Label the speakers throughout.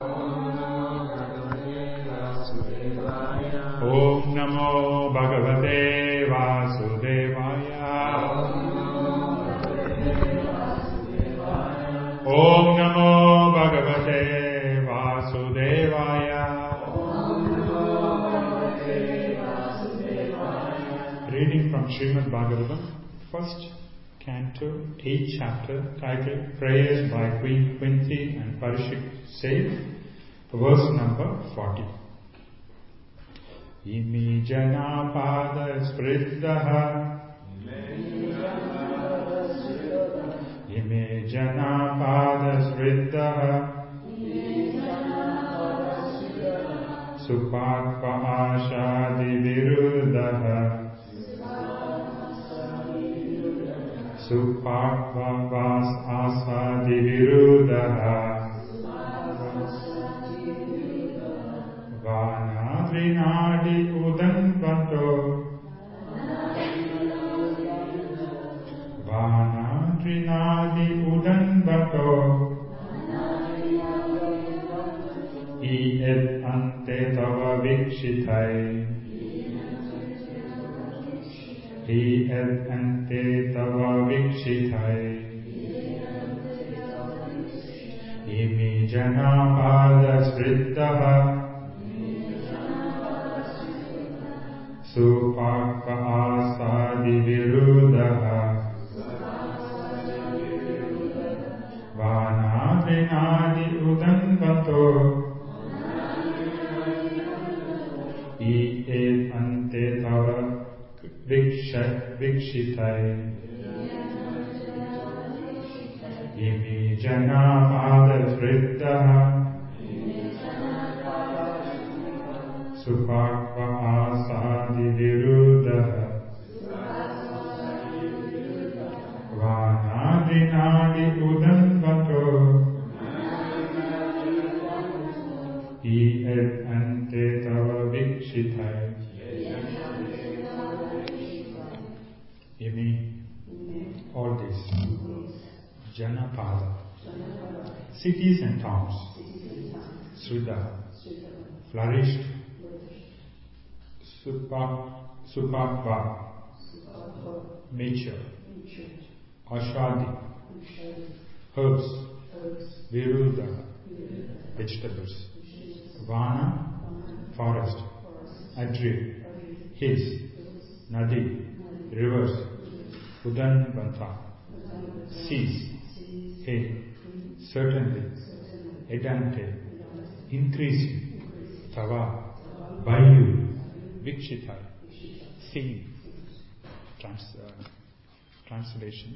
Speaker 1: Om Namo Bhagavate Vasudevaya. Om Namo Bhagavate Vasudevaya. Reading from Srimad Bhagavatam, first canto, 8th chapter, titled Prayers by Queen Kunti and Parishik Save, verse number 40. Imi jana pada spriddaha. Imi jana pada spriddaha. Supatva ashadi viruddaha. Supatva vas asadi viruddaha. Vanadrinadi udanvato. Vanadrinadi udanvato. Ied ante tava vikshitai. Ied ante tava vikshitai. Imi jana pada spriddaha. Supakva asadi viruddaha. Vanadrinadi udanvato. Ied ante tava vikshitai. Imi jana pada spriddaha. Supakva asadi viruddaha. Vanadrinadi udanvato. Ied ante tava vikshitai. Imi, all this. Janapada, cities and towns. Sridha, flourished. Supakva, nature. Ashadi, herbs. Virudha, vegetables. Vana, forest. Adri, hills. Nadi, rivers. Udanvanta, seas. Hey, certainly. Edante, increasing. Tava, by you. Vikshitai, seeing. Translation.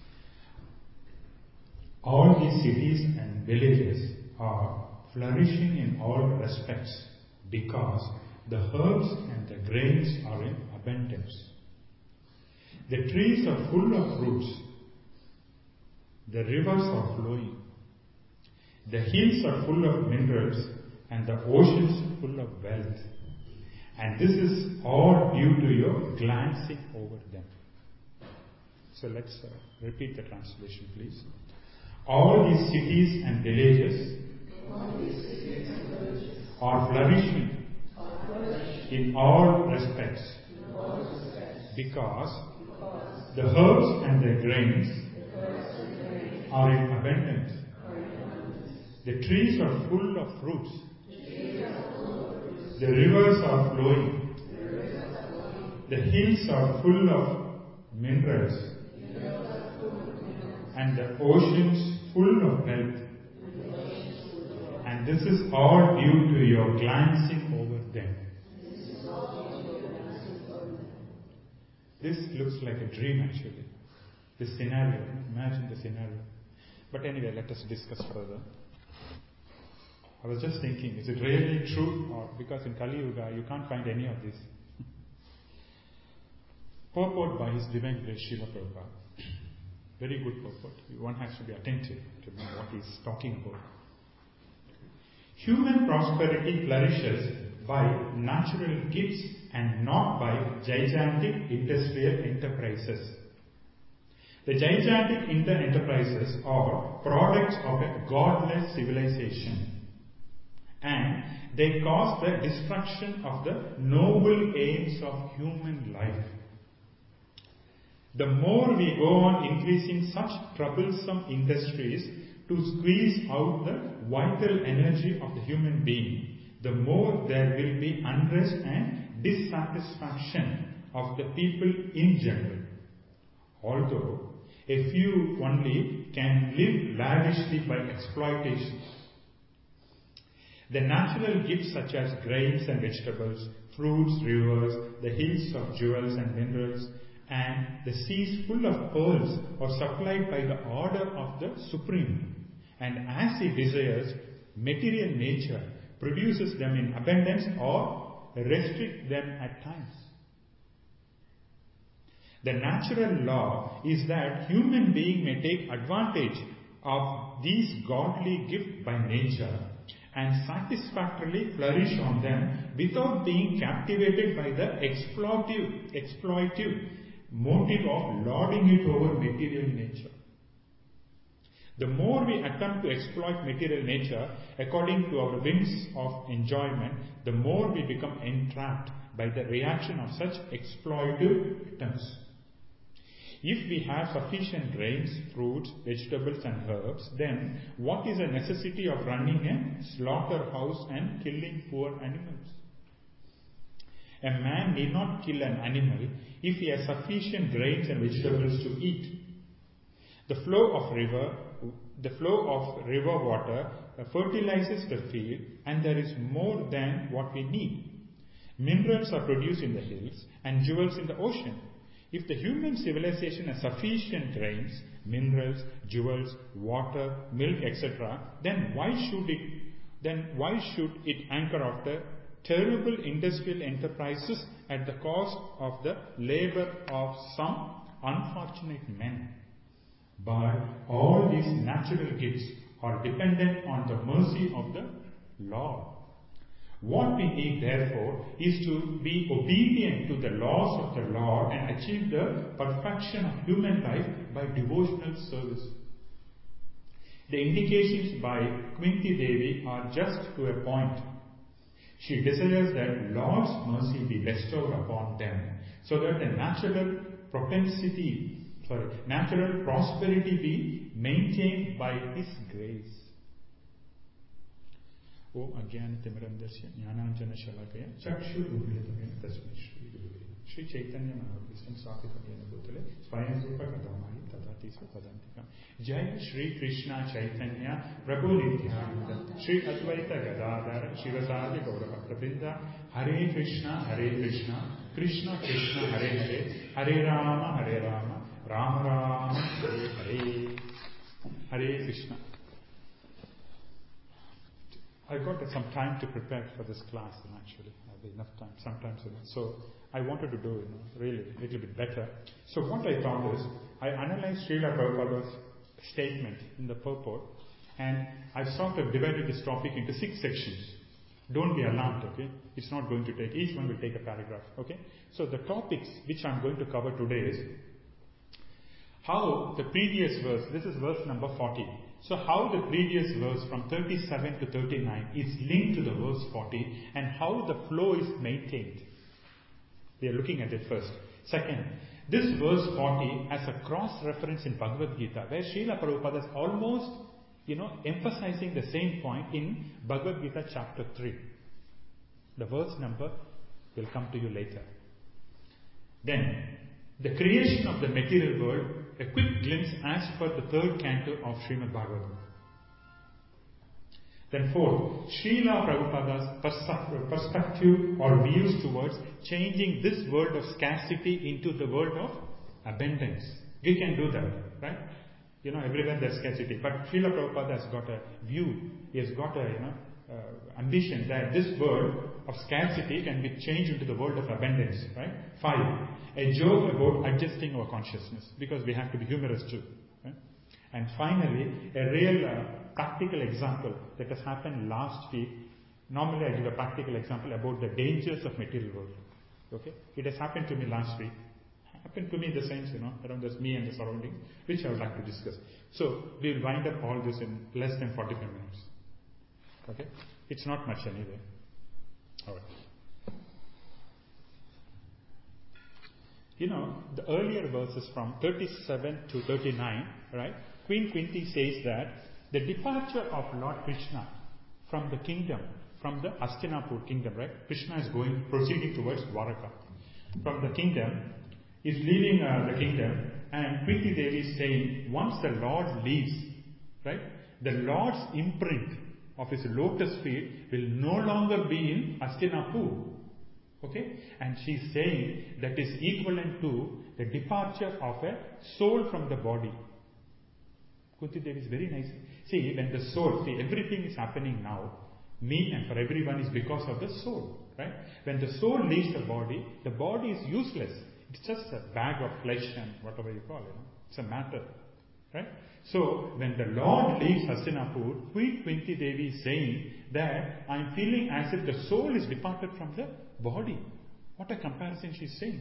Speaker 1: All these cities and villages are flourishing in all respects because the herbs and the grains are in abundance. The trees are full of fruits. The rivers are flowing. The hills are full of minerals and the oceans full of wealth. And this is all due to your glancing over them. So let's repeat the translation, please. All these cities and villages are flourishing in all respects because the herbs and the grains are in abundance. The trees are full of fruits. The rivers are flowing. The hills are full of minerals. And the oceans full of wealth. And this is all due to your glancing over them. This looks like a dream actually. This scenario. Imagine the scenario. But anyway, let us discuss further. I was just thinking, is it really true? Or because in Kali Yuga you can't find any of this. Purport by His Divine Grace Srila Prabhupada. Very good purport. One has to be attentive to know what he is talking about. Human prosperity flourishes by natural gifts and not by gigantic industrial enterprises. The gigantic enterprises are products of a godless civilization. they cause the destruction of the noble aims of human life. The more we go on increasing such troublesome industries to squeeze out the vital energy of the human being, the more there will be unrest and dissatisfaction of the people in general. Although a few only can live lavishly by exploitation. The natural gifts such as grains and vegetables, fruits, rivers, the hills of jewels and minerals, and the seas full of pearls are supplied by the order of the Supreme. And as He desires, material nature produces them in abundance or restricts them at times. The natural law is that human being may take advantage of these godly gifts by nature and satisfactorily flourish on them without being captivated by the exploitive motive of lording it over material nature. The more we attempt to exploit material nature according to our whims of enjoyment, the more we become entrapped by the reaction of such exploitive attempts. If we have sufficient grains, fruits, vegetables and herbs, then what is the necessity of running a slaughterhouse and killing poor animals? A man need not kill an animal if he has sufficient grains and vegetables to eat. The flow of river water fertilizes the field, and there is more than what we need. Minerals are produced in the hills and jewels in the ocean. If the human civilization has sufficient grains, minerals, jewels, water, milk, etc., then why should it anchor after terrible industrial enterprises at the cost of the labor of some unfortunate men? But all these natural gifts are dependent on the mercy of the Lord. What we need, therefore, is to be obedient to the laws of the Lord and achieve the perfection of human life by devotional service. The indications by Kunti Devi are just to a point. She desires that Lord's mercy be bestowed upon them, so that the natural prosperity be maintained by His grace. O Ajnana Timirandasya Jnananjana Shalakaya Chakshurunmilitamena Tasmai Shri Gurave Shri Chaitanya Mahaprabhu Sakhitamena Bhutale Swayamrupa Kadamai Tadati Swapadantikam Jai Shri Krishna Chaitanya Prabhu Nityananda Shri Advaita Gadadhara Shivasadi Gaurabhaktavrinda Hare Krishna Krishna Krishna Hare Hare Hare Rama Rama Rama Hare Hare Hare Krishna. I got some time to prepare for this class, actually. I have enough time sometimes, so I wanted to do, really a little bit better. So what I thought is, I analyzed Srila Prabhupada's statement in the purport, and I sort of divided this topic into 6 sections. Don't be alarmed, okay? It's not going to take, each one will take a paragraph, okay? So the topics which I'm going to cover today is how the previous verse, this is verse number 40. So how the previous verse from 37 to 39 is linked to the verse 40 and how the flow is maintained. We are looking at it first. Second, this verse 40 has a cross-reference in Bhagavad Gita where Srila Prabhupada is almost, emphasizing the same point in Bhagavad Gita chapter 3. The verse number will come to you later. Then, the creation of the material world, a quick glimpse as per the 3rd canto of Srimad Bhagavatam. Then fourth, Srila Prabhupada's perspective or views towards changing this world of scarcity into the world of abundance. We can do that, right? Everywhere there's scarcity. But Srila Prabhupada has got a view, he has got a ambition that this world of scarcity can be changed into the world of abundance, right? 5, a joke about adjusting our consciousness, because we have to be humorous too. Right? And finally, a real practical example that has happened last week. Normally I give a practical example about the dangers of material world. Okay? It has happened to me last week. Happened to me in the sense, around this me and the surroundings, which I would like to discuss. So, we will wind up all this in less than 45 minutes. Okay? It's not much anyway. All right. The earlier verses from 37 to 39, right? Queen Kunti says that the departure of Lord Krishna from the kingdom, from the Hastinapur kingdom, right? Krishna is proceeding towards Dwaraka. From the kingdom, is leaving the kingdom, and Kunti Devi is saying, once the Lord leaves, right? The Lord's imprint of his lotus feet will no longer be in Hastinapur. Okay? And she is saying that is equivalent to the departure of a soul from the body. Kunti Devi is very nice. See, when the soul, everything is happening now, me and for everyone is because of the soul. Right? When the soul leaves the body is useless. It's just a bag of flesh and whatever you call it. It's a matter. Right? So, when the Lord leaves Hastinapur, Queen Kunti Devi is saying that I am feeling as if the soul is departed from the body. What a comparison she is saying.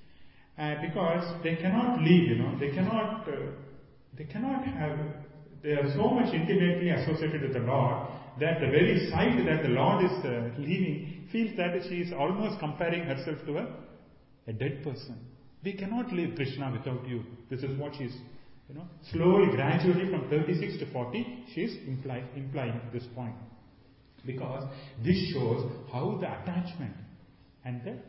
Speaker 1: Because they cannot leave, they cannot have, they are so much intimately associated with the Lord that the very sight that the Lord is leaving feels that she is almost comparing herself to a dead person. We cannot leave Krishna without you. This is what she is, slowly, gradually from 36 to 40, she is implying this point. Because this shows how the attachment and the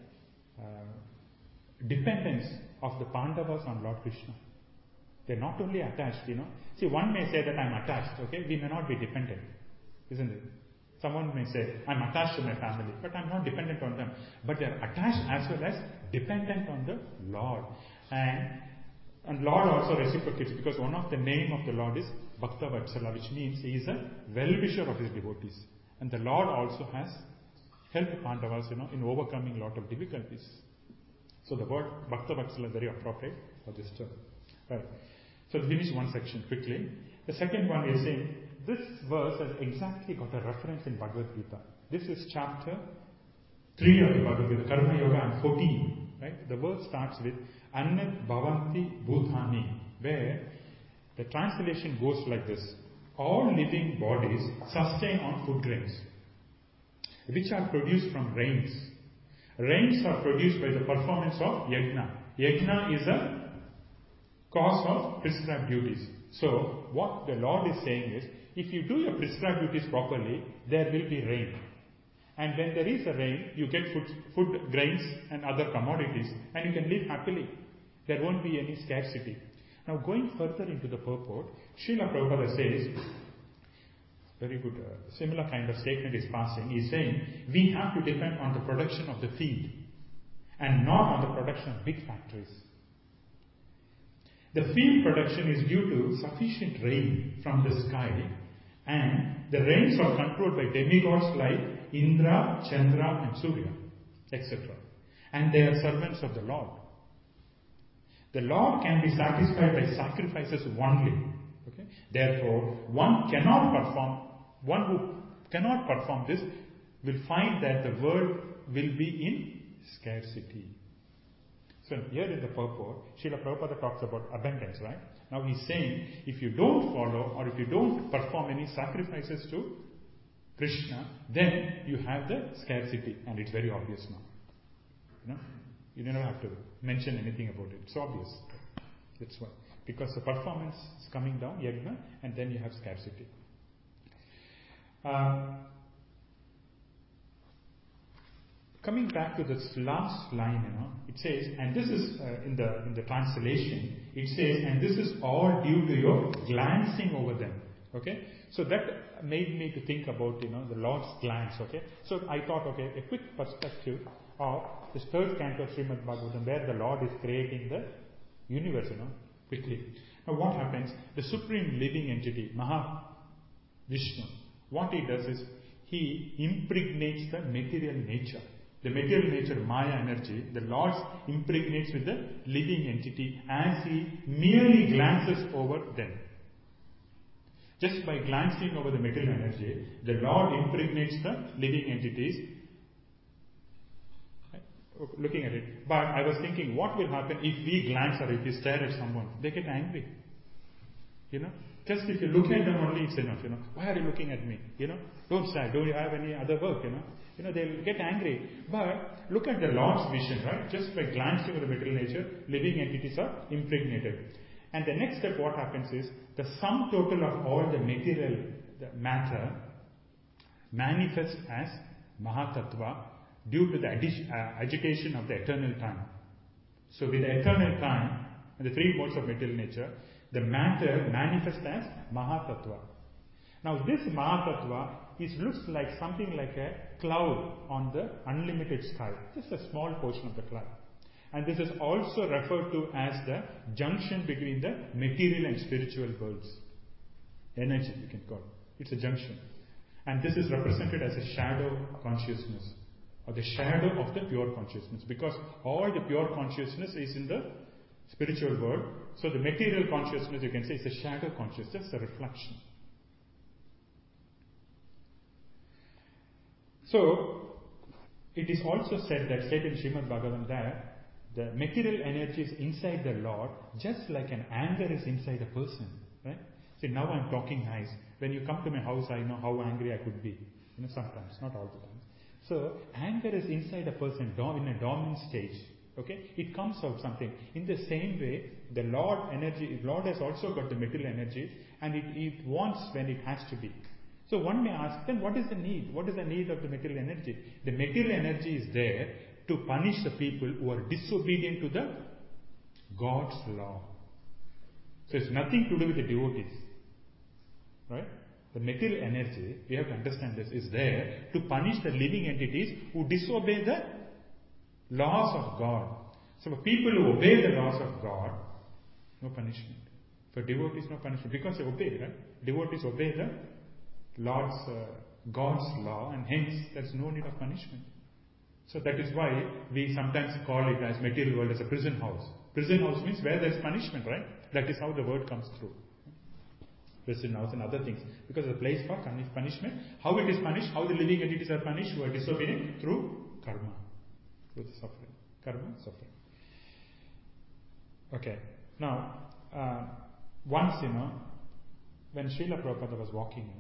Speaker 1: dependence of the Pandavas on Lord Krishna. They are not only attached, See, one may say that I am attached, okay? We may not be dependent, isn't it? Someone may say, I am attached to my family, but I am not dependent on them. But they are attached as well as dependent on the Lord. And Lord also reciprocates, because one of the name of the Lord is Bhakta Vatsala, which means he is a well-wisher of his devotees. And the Lord also has helped Pandavas, in overcoming a lot of difficulties. So the word Bhakta Vatsala is very appropriate for this term. Right. So to finish one section quickly. The second one is saying, this verse has exactly got a reference in Bhagavad Gita. This is chapter 3 of the Bhagavad Gita, Karma Yoga and 14. Right? The verse starts with Annat Bhavanti Bhutani, where the translation goes like this. All living bodies sustain on food grains, which are produced from rains. Rains are produced by the performance of yajna. Yajna is a cause of prescribed duties. So, what the Lord is saying is, if you do your prescribed duties properly, there will be rain. And when there is a rain, you get food grains and other commodities, and you can live happily. There won't be any scarcity. Now, going further into the purport, Srila Prabhupada says, very good, similar kind of statement is passing. He is saying, we have to depend on the production of the field and not on the production of big factories. The field production is due to sufficient rain from the sky, and the rains are controlled by demigods like Indra, Chandra and Surya, etc. And they are servants of the Lord. The Lord can be satisfied by sacrifices only. Okay? Therefore, one who cannot perform this will find that the world will be in scarcity. So here in the purport, Srila Prabhupada talks about abundance, right? Now he's saying, if you don't follow or if you don't perform any sacrifices to Krishna, then you have the scarcity, and it's very obvious now. You don't have to mention anything about it. It's obvious. That's why. Because the performance is coming down, yajna, and then you have scarcity. Coming back to this last line, it says, and this is in the translation, it says, and this is all due to your glancing over them. Okay, so that made me to think about the Lord's glance. Okay, so I thought, a quick perspective of this third canto of Srimad Bhagavatam, where the Lord is creating the universe. Quickly. Now, what happens? The supreme living entity, Maha Vishnu, what he does is he impregnates the material nature. The material nature, Maya energy, the Lord impregnates with the living entity as he merely glances over them. Just by glancing over the material energy, the Lord impregnates the living entities. Looking at it. But I was thinking, what will happen if we glance or if we stare at someone? They get angry. Just if you look at them only, it's enough. Why are you looking at me? Don't start. Don't you have any other work? They'll get angry. But look at the Lord's vision, right? Just by glancing at the material nature, living entities are impregnated. And the next step, what happens is the sum total of all the material, the matter, manifests as Mahatattva due to the agitation of the eternal time. So with the eternal time and the three modes of material nature, the matter manifests as Mahatattva. Now this Mahatattva looks like something like a cloud on the unlimited sky. Just a small portion of the cloud. And this is also referred to as the junction between the material and spiritual worlds. Energy, you can call it. It's a junction. And this is represented as a shadow consciousness, or the shadow of the pure consciousness, because all the pure consciousness is in the spiritual world. So the material consciousness, you can say, is a shadow consciousness, a reflection. So it is also said that, stated in Srimad Bhagavatam, that the material energy is inside the Lord, just like an anger is inside a person. Right? See, now I'm talking nice. When you come to my house, I know how angry I could be. Sometimes, not all the time. So anger is inside a person in a dormant stage. Okay, it comes out something. In the same way, the Lord has also got the material energy, and it wants when it has to be. So one may ask, then what is the need? What is the need of the material energy? The material energy is there to punish the people who are disobedient to the God's law. So it's nothing to do with the devotees. Right? The material energy, we have to understand this, is there to punish the living entities who disobey the laws of God. So for people who obey the laws of God, no punishment. For devotees, no punishment. Because they obey, right? Devotees obey the Lord's, God's law, and hence there's no need of punishment. So that is why we sometimes call it as material world as a prison house. Prison house means where there's punishment, right? That is how the word comes through. Prison house and other things. Because the place for punishment, how it is punished, how the living entities are punished who are disobedient, through karma. Through the suffering. Karma, suffering. Okay. Now, once, when Srila Prabhupada was walking,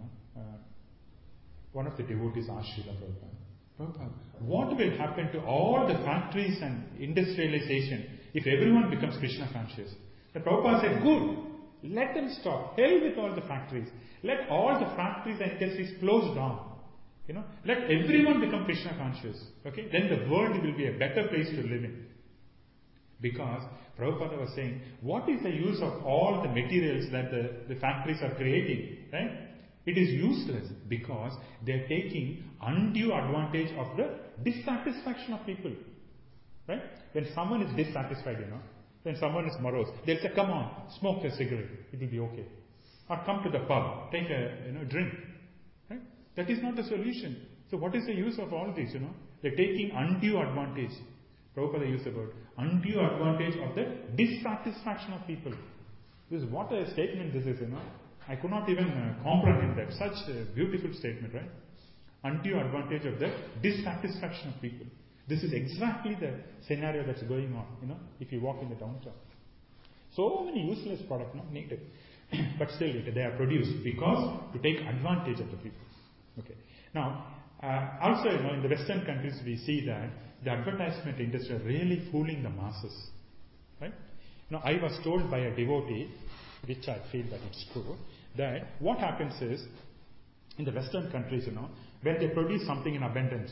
Speaker 1: one of the devotees asked Srila Prabhupada, what will happen to all the factories and industrialization if everyone becomes Krishna conscious? The Prabhupada said, good. Let them stop. Hell with all the factories. Let all the factories and industries close down. Let everyone become Krishna conscious. Okay? Then the world will be a better place to live in. Because Prabhupada was saying, what is the use of all the materials that the factories are creating? Right? It is useless because they are taking undue advantage of the dissatisfaction of people. Right? When someone is dissatisfied, when someone is morose, they'll say, come on, smoke a cigarette, it will be okay. Or come to the pub, take a drink. Right? That is not the solution. So what is the use of all this, They're taking undue advantage. Prabhupada used the word, undue advantage of the dissatisfaction of people. This is what a statement this is, I could not even comprehend that. Such a beautiful statement, right? Undue advantage of the dissatisfaction of people. This is exactly the scenario that's going on, if you walk in the downtown. So many useless products not needed. But still they are produced because to take advantage of the people. Okay. Now, also, in the Western countries we see that the advertisement industry are really fooling the masses. Right? Now, I was told by a devotee, which I feel that it's true, that what happens is, in the Western countries, when they produce something in abundance,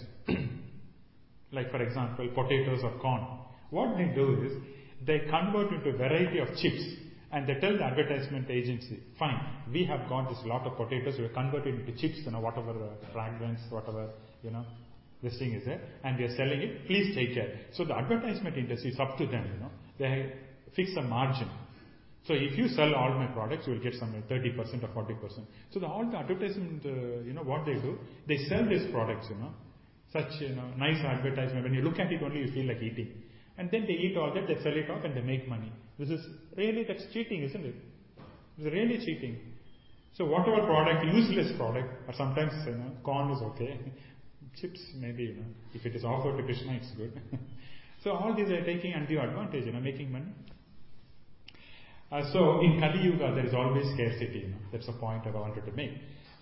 Speaker 1: like for example, potatoes or corn, what they do is, they convert into a variety of chips, and they tell the advertisement agency, fine, we have got this lot of potatoes, we are converted into chips, whatever fragrance, whatever, this thing is there, and we are selling it, please take care. So the advertisement industry is up to them, they fix a margin. So if you sell all my products, you will get some 30% or 40%. So all the advertisement, what they do, they sell these products, such, nice advertisement. When you look at it only, you feel like eating. And then they eat all that, they sell it off and they make money. This is really, that's cheating, isn't it? It's really cheating. So whatever product, useless product, or sometimes, corn is okay. Chips, maybe, if it is offered to Krishna, it's good. So all these are taking undue advantage, making money. So in Kali Yuga, there is always scarcity. That's the point I wanted to make.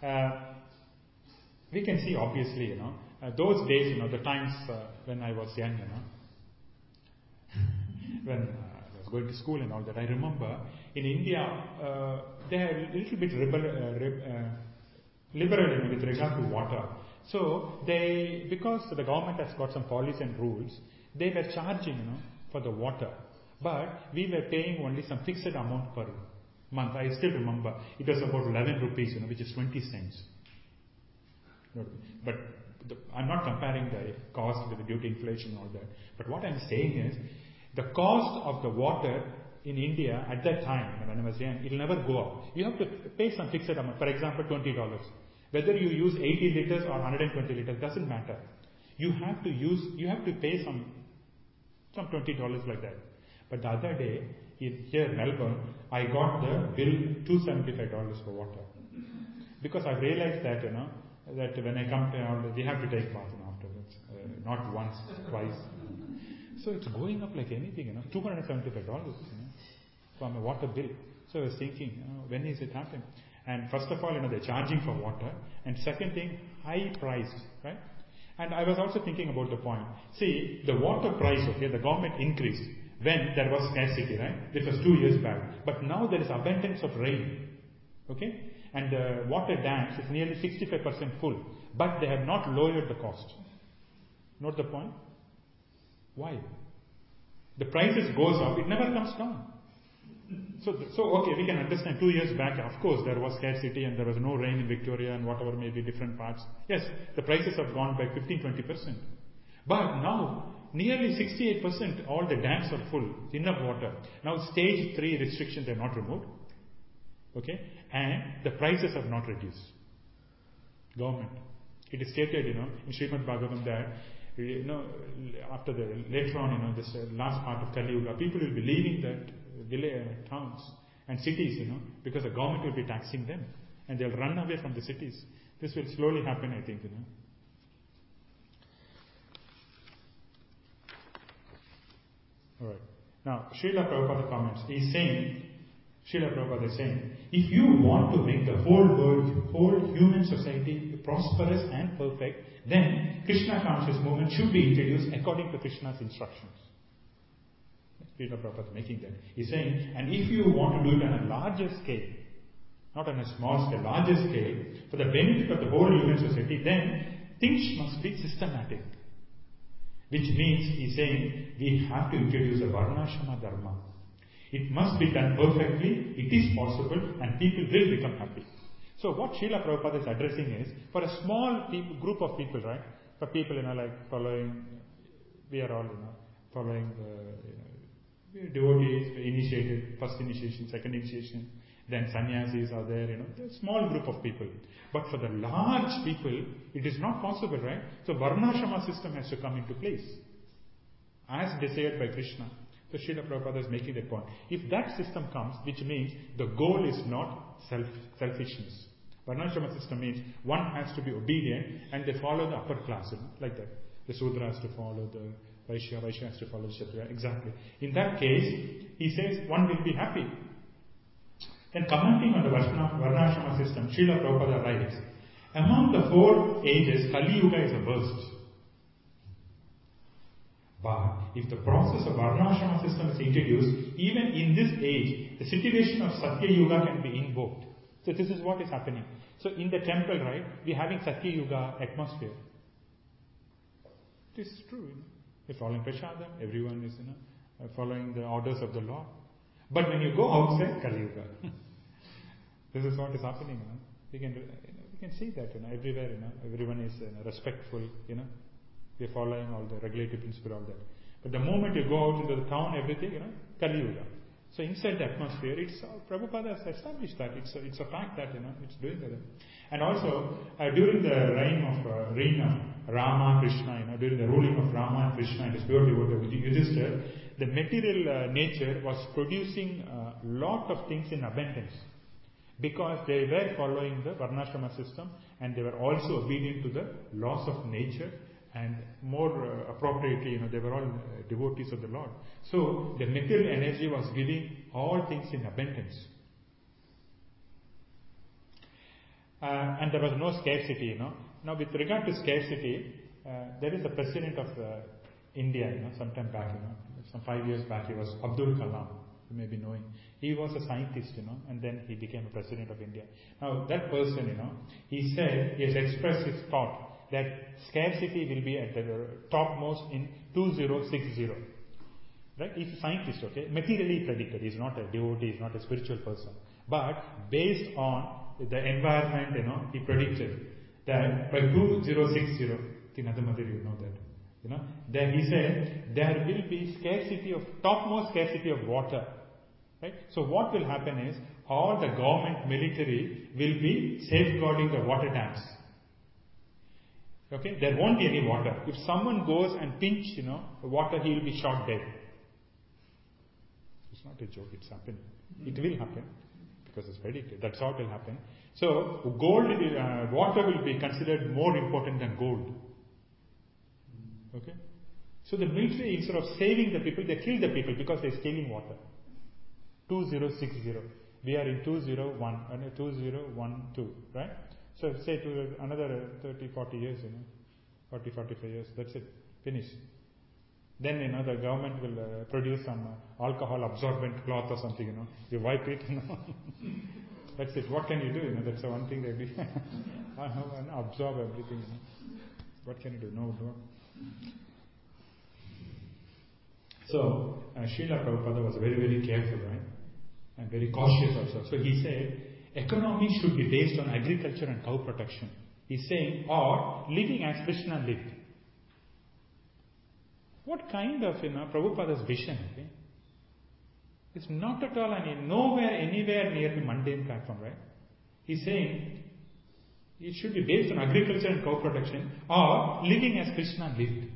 Speaker 1: We can see obviously, those days, the times when I was young, when I was going to school and all that. I remember in India, they are a little bit liberal with regard to water. So because the government has got some policies and rules, they were charging, for the water. But we were paying only some fixed amount per month. I still remember it was about 11 rupees, which is 20 cents. But I'm not comparing the cost with the due to inflation and all that. But what I'm saying is, the cost of the water in India at that time, when I was young, it will never go up. You have to pay some fixed amount. For example, $20. Whether you use 80 liters or 120 liters, doesn't matter. You have to pay some $20 like that. But the other day, here in Melbourne, I got the bill $275 for water. Because I realized that, that when I come to, we have to take bath afterwards. Not once, twice. So it's going up like anything, $275 from a water bill. So I was thinking, when is it happening? And first of all, they're charging for water. And second thing, high priced, right? And I was also thinking about the point. See, the water price, the government increased when there was scarcity, right? This was 2 years back. But now there is abundance of rain, okay? And the water dams is nearly 65% full. But they have not lowered the cost. Note the point? Why? The prices goes up, it never comes down. So okay, we can understand 2 years back, of course, there was scarcity and there was no rain in Victoria and whatever may be different parts. Yes, the prices have gone by 15-20%. But now, nearly 68%, all the dams are full, enough water. Now, stage 3 restrictions are not removed. Okay? And the prices have not reduced. Government. It is stated, in Srimad Bhagavatam that, after later on, this last part of Kali Yuga, people will be leaving that towns and cities, because the government will be taxing them. And they'll run away from the cities. This will slowly happen, I think, Alright. Now, Srila Prabhupada comments. Srila Prabhupada is saying, if you want to make the whole human society prosperous and perfect, then Krishna conscious movement should be introduced according to Krishna's instructions. Srila Prabhupada is making that. He's saying, and if you want to do it on a larger scale, not on a small scale, larger scale, for the benefit of the whole human society, then things must be systematic. Which means, he's saying, we have to introduce a Varnashrama Dharma. It must be done perfectly, it is possible, and people will become happy. So what Srila Prabhupada is addressing is, for a small group of people, right? For people, like following, we are all, following the devotees, initiated, first initiation, second initiation, then sannyasis are there, a small group of people. But for the large people, it is not possible, right? So Varnashrama system has to come into place, as desired by Krishna. So Srila Prabhupada is making that point. If that system comes, which means the goal is not selfishness. Varnashrama system means one has to be obedient and they follow the upper class, like that. The Sudra has to follow the Vaishya has to follow the Kshatriya. Exactly. In that case, he says one will be happy. Then commenting on the Varnashrama system, Srila Prabhupada writes, among the 4 ages, Kali Yuga is the worst. But if the process of Varnashrama system is introduced, even in this age, the situation of Satya Yuga can be invoked. So this is what is happening. So in the temple, right, we are having Satya Yuga atmosphere. This is true. We're following Prashadam, everyone is following the orders of the Lord. But when you go outside, Kali Yuga. This is what is happening. We can see that everywhere. Everyone is respectful. We're following all the regulative principle, all that. But the moment you go out into the town, everything, Kali Yuga. So inside the atmosphere, Prabhupada has established that. It's a fact that, it's doing that. And also, during the reign of Rama, Krishna, during the ruling of Rama and Krishna and his pure devotee Yudhishthira, the material nature was producing a lot of things in abundance. Because they were following the Varnashrama system and they were also obedient to the laws of nature and more appropriately, they were all devotees of the Lord. So the material energy was giving all things in abundance. And there was no scarcity, Now with regard to scarcity, there is a president of India, sometime back, some 5 years back, he was Abdul Kalam. You may be knowing. He was a scientist, and then he became a president of India. Now that person, he said, he has expressed his thought that scarcity will be at the topmost in 2060. Right? He's a scientist, okay? Materially predicted. He's not a devotee, he's not a spiritual person. But based on the environment, he predicted that by 2060, Tinadamadiri, you know that. Then he said there will be topmost scarcity of water. Right? So what will happen is all the government military will be safeguarding the water dams. Okay? There won't be any water. If someone goes and pinch, water, he will be shot dead. It's not a joke, it's happening. It will happen because it's predicted. That's how it will happen. So water will be considered more important than gold. Okay? So the military, instead of saving the people, they kill the people because they're stealing water. 2060. We are in 2012, right? So say to another 30, 40 years, 40, 45 years, that's it, finish. Then, the government will produce some alcohol absorbent cloth or something, you wipe it, That's it. What can you do, that's the one thing they do. Absorb everything, What can you do? No. So, Srila Prabhupada was very, very careful, right? And very cautious also. So he said, economy should be based on agriculture and cow protection. He's saying, or living as Krishna lived. What kind of, Prabhupada's vision, okay? It's not at all anywhere near the mundane platform, right? He's saying, it should be based on agriculture and cow protection, or living as Krishna lived.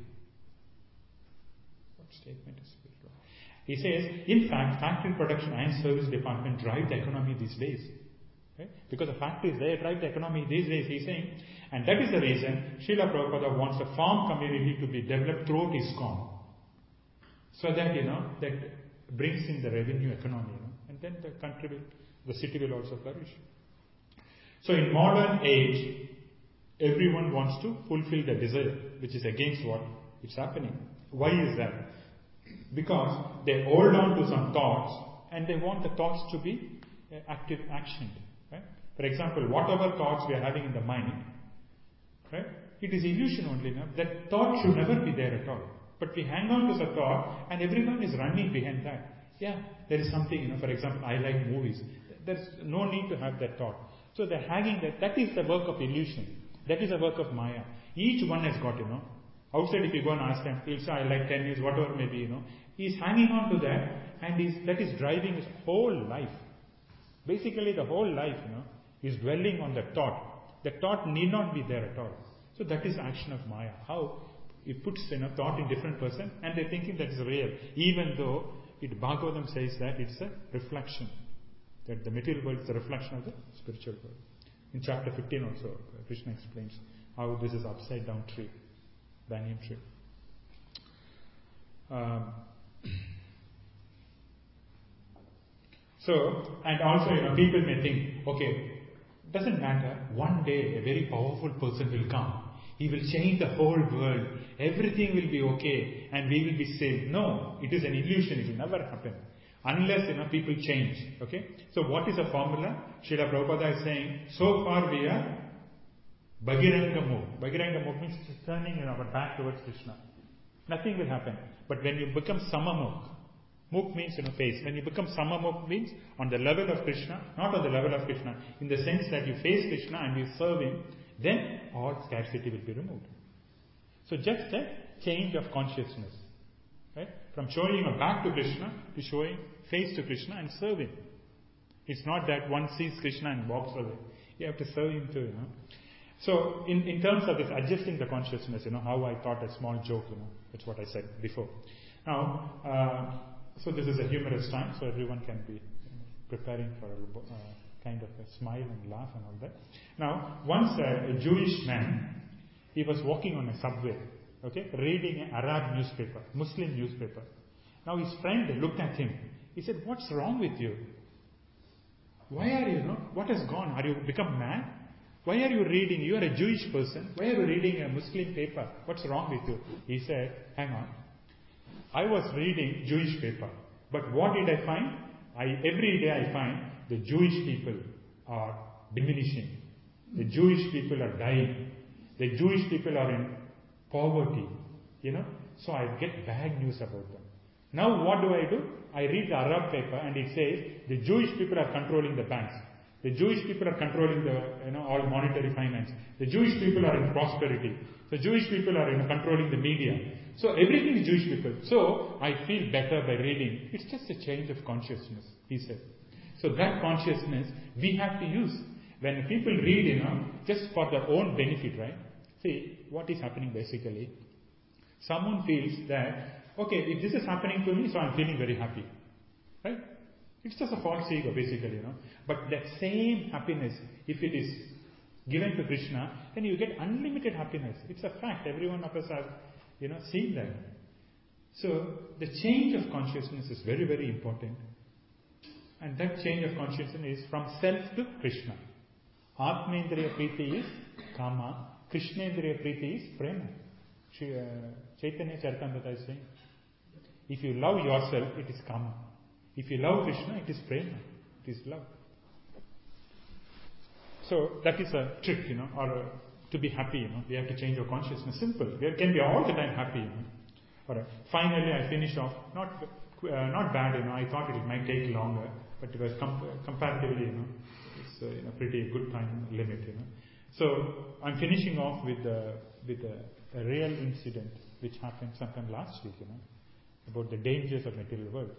Speaker 1: What statement is spiritual? He says, in fact, factory production and service department drive the economy these days. Right? Because the factories, they drive the economy these days, he's saying. And that is the reason Srila Prabhupada wants the farm community to be developed throughout ISKCON. So that, that brings in the revenue economy, and then the city will also flourish. So in modern age, everyone wants to fulfill the desire, which is against what is happening. Why is that? Because they hold on to some thoughts and they want the thoughts to be active action. Right? For example, whatever thoughts we are having in the mind, right? It is illusion only. That thought should never be there at all. But we hang on to the thought and everyone is running behind that. Yeah, there is something, for example, I like movies. There's no need to have that thought. So they're hanging that is the work of illusion. That is the work of Maya. Each one has got, outside if you go and ask them, he'll say, I like tennis, whatever may be, He's hanging on to that and that is driving his whole life. Basically the whole life, is dwelling on that thought. The thought need not be there at all. So that is action of Maya. How it puts thought in different person and they're thinking that is real. Even though Bhagavatam says that it's a reflection. That the material world is a reflection of the spiritual world. In chapter 15 also, Krishna explains how this is upside down tree, banyan tree. And also, people may think, okay, doesn't matter, one day a very powerful person will come. He will change the whole world. Everything will be okay and we will be saved. No, it is an illusion. It will never happen. Unless, people change. Okay? So what is the formula? Srila Prabhupada is saying, so far we are Bhagiranga Mukh. Bhagiranga Mukh means turning our back towards Krishna. Nothing will happen. But when you become Samamukh, Mukh means face. When you become Samamukh means on the level of Krishna, not on the level of Krishna, in the sense that you face Krishna and you serve Him, then all scarcity will be removed. So just a change of consciousness. Right? From showing your back to Krishna to showing face to Krishna and serve Him. It's not that one sees Krishna and walks away. You have to serve Him too, So in terms of this adjusting the consciousness, how I thought a small joke, that's what I said before. Now, so this is a humorous time, so everyone can be preparing for a kind of a smile and laugh and all that. Now, once a Jewish man, he was walking on a subway. okay, reading an Arab newspaper, Muslim newspaper. Now his friend looked at him. He said, "What's wrong with you? Why are you, what has gone? Are you become mad? Why are you reading? You are a Jewish person. Why are you reading a Muslim paper? What's wrong with you?" He said, "Hang on. I was reading Jewish paper. But what did I find? Every day I find the Jewish people are diminishing. The Jewish people are dying. The Jewish people are in poverty. So I get bad news about them. Now what do? I read the Arab paper and it says the Jewish people are controlling the banks. The Jewish people are controlling the all monetary finance. The Jewish people are in prosperity. The Jewish people are controlling the media. So everything is Jewish people. So I feel better by reading. It's just a change of consciousness," he said. So that consciousness we have to use. When people read, just for their own benefit, right? See, what is happening basically? Someone feels that, okay, if this is happening to me, so I'm feeling very happy. Right? It's just a false ego, basically, But that same happiness, if it is given to Krishna, then you get unlimited happiness. It's a fact. Every one of us have, seen that. So, the change of consciousness is very, very important. And that change of consciousness is from self to Krishna. Atmendriya Priti is Kama. Krishnendriya Priti is Prema. Chaitanya Charitamrita is saying, if you love yourself, it is Kama. If you love Krishna, it is Prema. It is love. So that is a trick, or to be happy, we have to change our consciousness. Simple. We can be all the time happy, Alright. Finally, I finish off. Not bad, I thought it might take longer, but it was comparatively, it's a pretty good time limit, So I'm finishing off with a real incident which happened sometime last week, about the dangers of material world,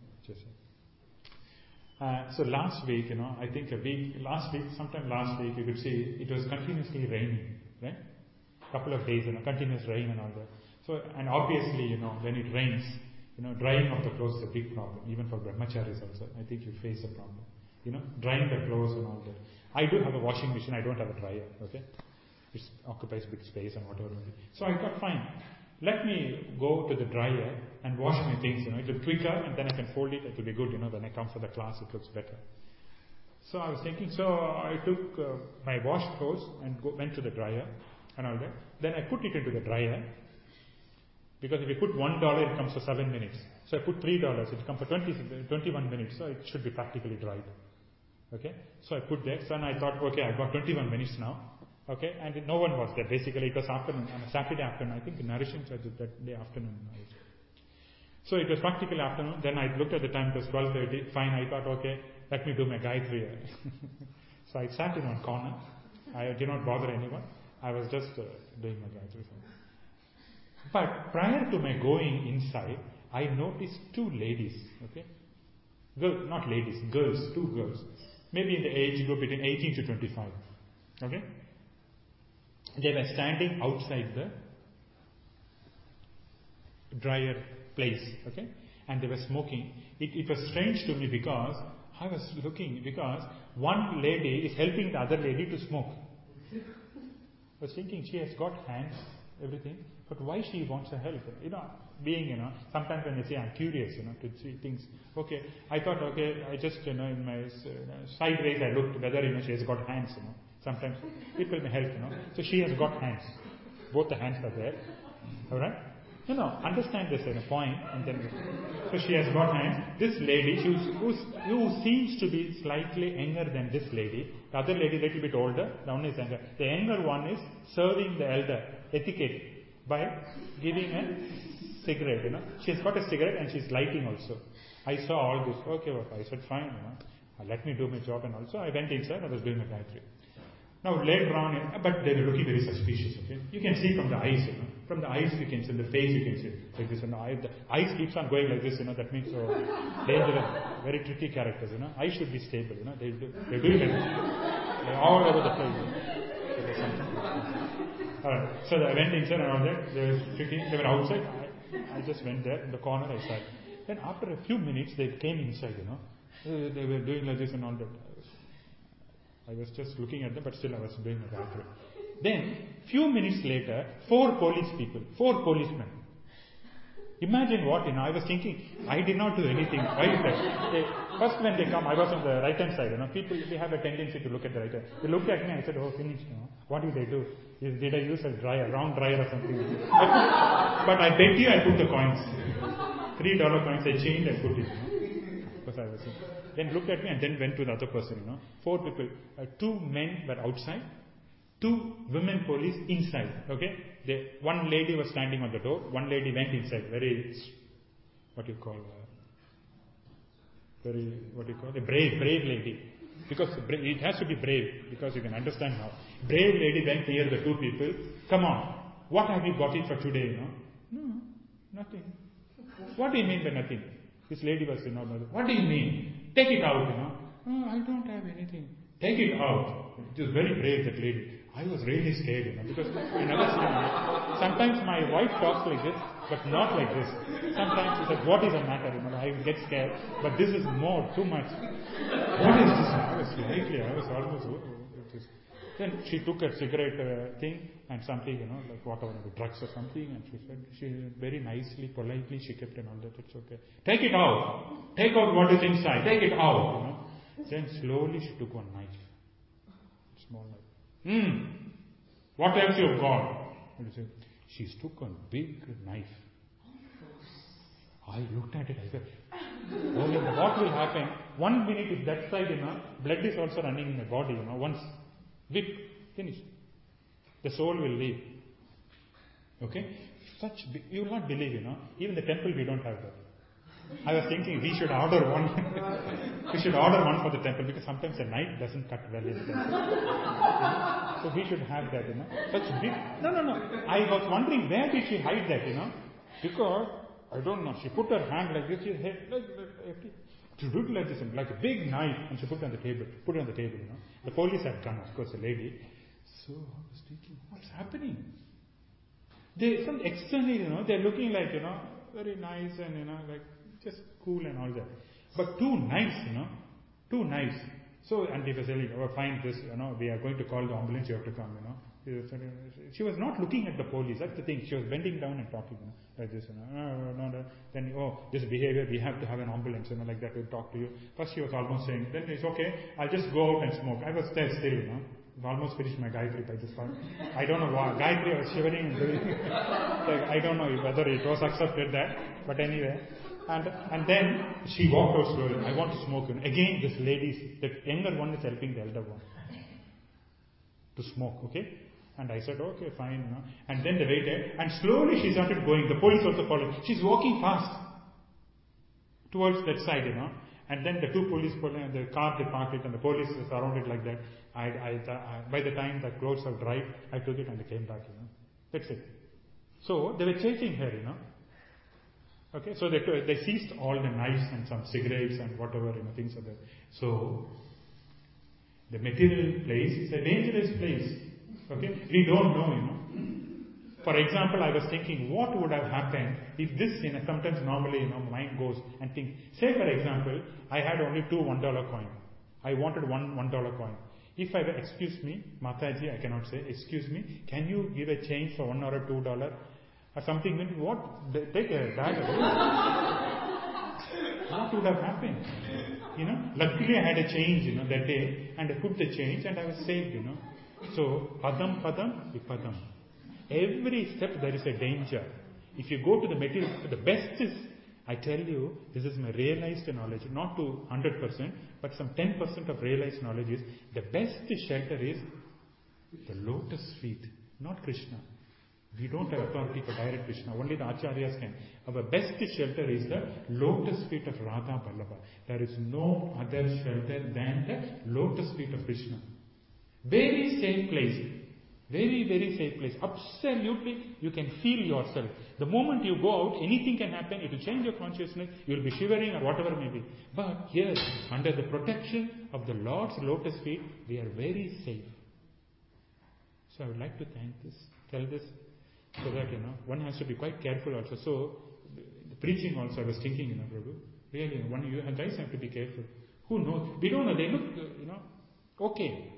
Speaker 1: So last week, I think sometime last week, you could see it was continuously raining, right? Couple of days, continuous rain and all that. So, and obviously, when it rains, drying of the clothes is a big problem, even for brahmacharis also. I think you face a problem. Drying the clothes and all that. I do have a washing machine, I don't have a dryer, okay? It occupies big space and whatever. So I thought, fine, let me go to the dryer and wash my things, it will quicker and then I can fold it will be good, when I come for the class it looks better. So I was thinking, so I took my washed clothes and went to the dryer and all that. Then I put it into the dryer, because if you put $1 it comes for 7 minutes. So I put $3, it comes for 21 minutes, so it should be practically dried. Okay, so I put that, so I thought, okay, I've got 21 minutes now. Okay, and no one was there. Basically, it was afternoon, on a Saturday afternoon. I think in Narisham Church that day afternoon. So it was practically afternoon. Then I looked at the time, it was 12:30. Fine, I thought, okay, let me do my Gayatri. So I sat in one corner. I did not bother anyone. I was just doing my Gayatri. But prior to my going inside, I noticed two ladies. Okay, girls, two girls, maybe in the age group between 18 to 25. Okay. They were standing outside the dryer place, okay, and they were smoking. It was strange to me because I was looking, because one lady is helping the other lady to smoke. I was thinking, she has got hands, everything, but why she wants her help? Being, sometimes when I say I'm curious, to see things. Okay, I thought, okay, I just, in my sideways I looked whether, she has got hands, Sometimes people may help, So she has got hands. Both the hands are there. Alright? Understand this in a point. And then, so she has got hands. This lady, who seems to be slightly younger than this lady. The other lady little bit older. The one is younger. The younger one is serving the elder etiquette by giving a cigarette, She has got a cigarette and she's lighting also. I saw all this. Okay, I said, fine, let me do my job, and also I went inside, I was doing my Gayatri. Now later on, but they were looking very suspicious, okay? You can see from the eyes, From the eyes you can see, the face you can see. Like this, the eyes keeps on going like this, that means so dangerous, very tricky characters, Eyes should be stable, They're doing it. They're all over the place. Alright, so I went inside and all that. They were outside. I just went there in the corner, I sat. Then after a few minutes, they came inside, They were doing like this and all that. I was just looking at them, but still I was doing my Gayatri. Then, few minutes later, 4 policemen. Imagine what, I was thinking, I did not do anything. Why is that? First when they come, I was on the right hand side, people, they have a tendency to look at the right hand. They looked at me, I said, oh, finished, What did they do? Did I use a round dryer or something? But I bet you I put the coins. $3 coins, I changed, I put it, Because I was thinking. Then looked at me and then went to the other person, 4 people. 2 men were outside. 2 women police inside, okay? One lady was standing on the door, one lady went inside, a brave lady. Because it has to be brave, because you can understand now. Brave lady went near the 2 people, come on, what have you got it for today, No, nothing. What do you mean by nothing? This lady was, what do you mean? Take it out, Oh, I don't have anything. Take it out. It was very brave, that lady. I was really scared, because I never seen it. Sometimes my wife talks like this, but not like this. Sometimes she said, what is the matter? I get scared, but this is more, too much. What is this? I was almost, Then she took a cigarette thing and something, like whatever, drugs or something, and she very nicely, politely, she kept and all that, it's okay. Take it out. Take out what is inside. Take it out, Then slowly she took one knife. Small knife. What else you have got? She took a big knife. I looked at it, I said, what will happen? 1 minute if that side, blood is also running in my body, once, whip, finish. The soul will leave. Okay? You will not believe, even the temple we don't have that. I was thinking we should order one. We should order one for the temple, because sometimes the knife doesn't cut well in the temple. So we should have that, Such big. No. I was wondering where did she hide that, Because I don't know. She put her hand like this. She looked like this, like a big knife, and she put it on the table. The police had come, of course, the lady. So I was thinking, what's happening? From externally, they're looking like, very nice and, like just cool and all that. But 2 knives, 2 knives. So, and they were telling, fine, this, we are going to call the ambulance, you have to come, She was not looking at the police, that's the thing. She was bending down and talking, like this, Then, this behavior, we have to have an ambulance, like that, we'll talk to you. First she was almost saying, then it's okay, I'll just go out and smoke. I was there still, I've almost finished my Gayatri by this point. I don't know why. Gayatri I was shivering and doing like, I don't know whether it was accepted that, but anyway. And then she walked out slowly. I want to smoke. Again, this lady, the younger one is helping the elder one to smoke, okay? And I said, okay, fine. And then they waited, and slowly she started going. The police also followed. She's walking fast towards that side, And then the 2 police, the car, they parked it, and the police surrounded like that. By the time the clothes are dried, I took it and I came back, That's it. So they were chasing her, Okay, so they seized all the knives and some cigarettes and whatever, things like that. So the material place is a dangerous place. Okay, we don't know, For example, I was thinking, what would have happened if this, sometimes normally, mind goes and think. Say, for example, I had only 2 $1 coin. I wanted one $1 coin. If I were, excuse me, Mataji, I cannot say, excuse me, can you give a change for $1 or $2 or something? What? Take a bag away. What would have happened? Luckily I had a change, that day, and I put the change and I was saved, So, padam, vipadam. Every step there is a danger. If you go to the material, the best is, I tell you, this is my realized knowledge, not to 100%, but some 10% of realized knowledge is, the best shelter is the lotus feet, not Krishna. We don't have authority for direct Krishna, only the Acharyas can. Our best shelter is the lotus feet of Radha Vallabha. There is no other shelter than the lotus feet of Krishna. Very safe place. Very, very safe place. Absolutely, you can feel yourself. The moment you go out, anything can happen. It will change your consciousness. You will be shivering or whatever may be. But here, under the protection of the Lord's lotus feet, we are very safe. So I would like to tell this, so that, one has to be quite careful also. So, the preaching also, I was thinking, Prabhu, really, you guys have to be careful. Who knows? We don't know. They look, okay.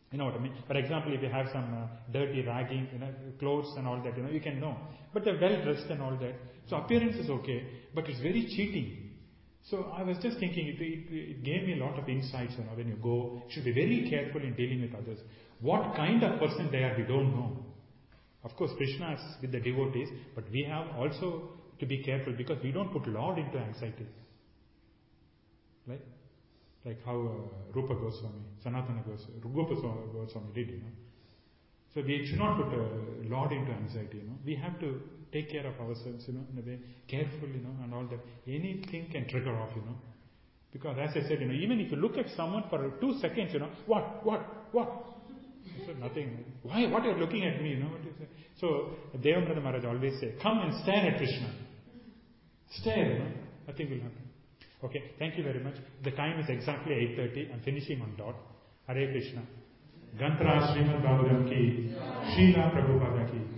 Speaker 1: You know what I mean? For example, if you have some dirty ragging, clothes and all that, you can know. But they're well dressed and all that. So appearance is okay, but it's very cheating. So I was just thinking, it gave me a lot of insights. When you go, you should be very careful in dealing with others. What kind of person they are, we don't know. Of course, Krishna is with the devotees, but we have also to be careful because we don't put Lord into anxiety. Right? Like how Rupa Goswami, Sanatana Goswami, Rupa Goswami did, So we should not put Lord into anxiety, We have to take care of ourselves, in a way, careful, and all that. Anything can trigger off, Because as I said, even if you look at someone for 2 seconds, what? So nothing. Why? What are you looking at me, What you say? So Devabrata Maharaj always say, come and stare at Krishna. Stare, Nothing will happen. Okay, thank you very much. The time is exactly 8:30. I'm finishing on dot. Hare Krishna. Gantra Srimad Bhagavatam ki, Srila Prabhupada ki.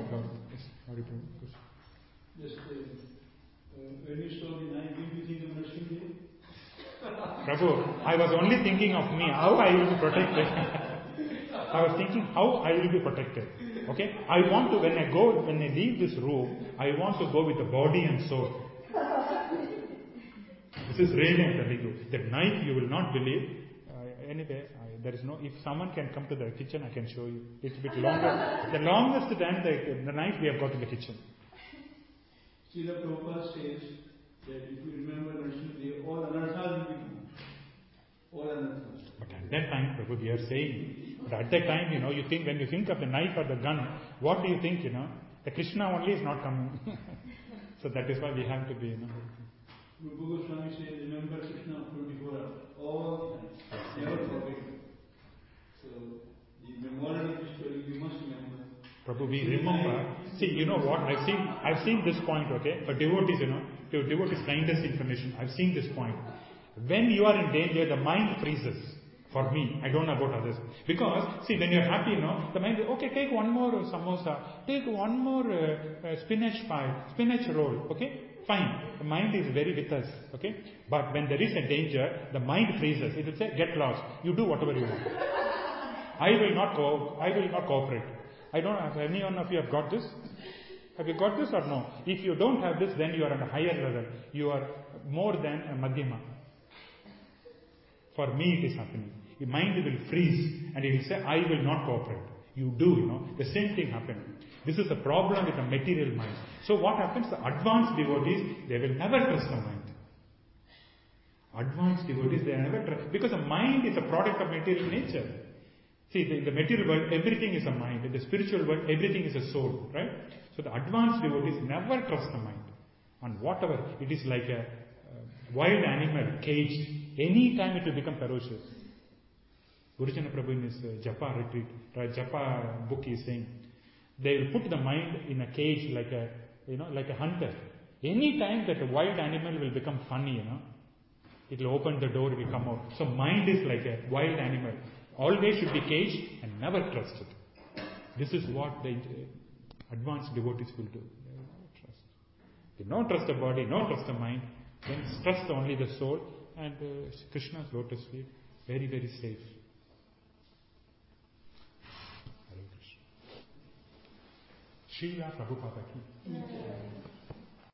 Speaker 2: Just when you saw the knife, did you think of Nrsimha?
Speaker 1: Prabhu, I was only thinking of me, how I will be protected. I was thinking how I will be protected. Okay? I want to, when I leave this room, I want to go with the body and soul. This is really, I'm telling you. That knife, you will not believe. Anyway, there is no, if someone can come to the kitchen, I can show you. It's a bit longer. The longest time, the knife we have got in the kitchen.
Speaker 2: Srila Prabhupada says that if you remember Nrsimha, all anarthas will be gone. All anarthas.
Speaker 1: But at that time, Prabhu, we are saying, but at that time, you think, when you think of the knife or the gun, what do you think, The Krishna only is not coming. So that is why we have to be,
Speaker 2: Rupa Goswami says, remember Krishna 24 hours, all the time, never forget. So, the memorial of the story, you must remember.
Speaker 1: Prabhu, we remember. See, you know what? I've seen this point, okay? For devotees, to devotees, kindest information. I've seen this point. When you are in danger, the mind freezes. For me, I don't know about others. Because, see, when you're happy, the mind, okay, take one more samosa, take one more spinach pie, spinach roll, okay? Fine. The mind is very with us, okay? But when there is a danger, the mind freezes. It will say, get lost. You do whatever you want. I will not cooperate. I don't know, any one of you have got this? Have you got this or no? If you don't have this, then you are at a higher level. You are more than a Madhyama. For me, it is happening. Your mind will freeze and it will say, I will not cooperate. You do, The same thing happened. This is the problem with the material mind. So what happens? The advanced devotees, they will never trust the mind. Advanced devotees, they never trust. Because the mind is a product of material nature. See, in the material world, everything is a mind. In the spiritual world, everything is a soul. Right? So the advanced devotees never trust the mind. And whatever, it is like a wild animal caged. Any time it will become ferocious. Gurujana Prabhu in his Japa retreat, Japa book is saying, they will put the mind in a cage like a hunter. Any time that a wild animal will become funny, it will open the door, it will come out. So mind is like a wild animal. Always should be caged and never trusted. This is what the advanced devotees will do. They will never trust. They don't trust the body, don't trust the mind, then trust only the soul and Krishna's lotus feet. Very, very safe. Hare Krishna. Srila Prabhupada ki.